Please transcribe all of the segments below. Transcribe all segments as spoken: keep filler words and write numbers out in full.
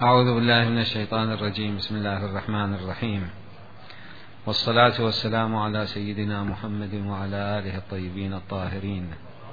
أعوذ بالله من الشيطان الرجيم. بسم الله الرحمن الرحيم، والصلاة والسلام على سيدنا محمد وعلى آله الطيبين الطاهرين.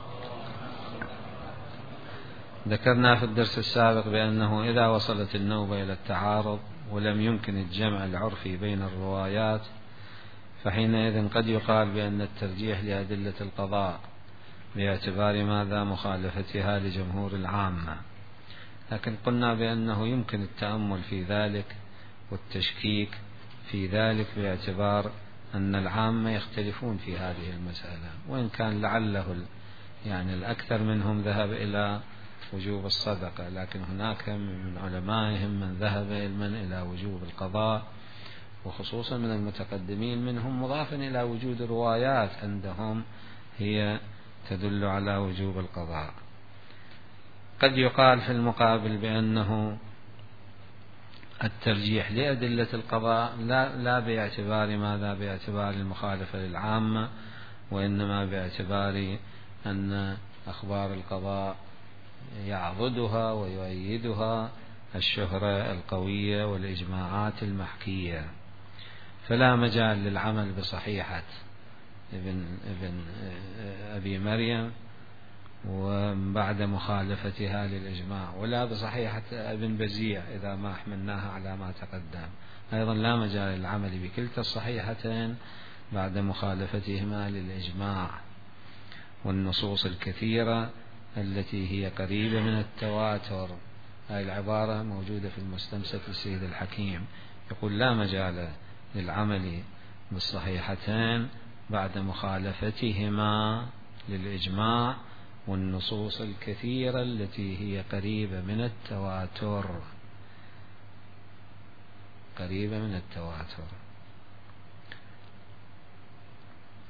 ذكرنا في الدرس السابق بأنه إذا وصلت النوبة إلى التعارض ولم يمكن الجمع العرفي بين الروايات، فحينئذ قد يقال بأن الترجيح لأدلة القضاء باعتبار ماذا مخالفتها لجمهور العامة، لكن قلنا بأنه يمكن التأمل في ذلك والتشكيك في ذلك باعتبار أن العامة يختلفون في هذه المسألة، وإن كان لعله يعني الأكثر منهم ذهب إلى وجوب الصدقة، لكن هناك من علمائهم من ذهب من إلى وجوب القضاء، وخصوصا من المتقدمين منهم مضافا إلى وجود روايات عندهم هي تدل على وجوب القضاء. قد يقال في المقابل بأنه الترجيح لأدلة القضاء لا, لا باعتبار ماذا باعتبار المخالفة للعامة، وإنما باعتبار أن أخبار القضاء يعضدها ويؤيدها الشهرة القوية والإجماعات المحكية، فلا مجال للعمل بصحيحة ابن, ابن أبي مريم وبعد مخالفتها للإجماع، ولا بصحيحة ابن بزيع إذا ما حملناها على ما تقدم. أيضا لا مجال للعمل بكلتا الصحيحتين بعد مخالفتهما للإجماع والنصوص الكثيرة التي هي قريبة من التواتر. هذه العبارة موجودة في المستمسك للسيد الحكيم، يقول لا مجال للعمل بالصحيحتين بعد مخالفتهما للإجماع والنصوص الكثيرة التي هي قريبة من التواتر قريبة من التواتر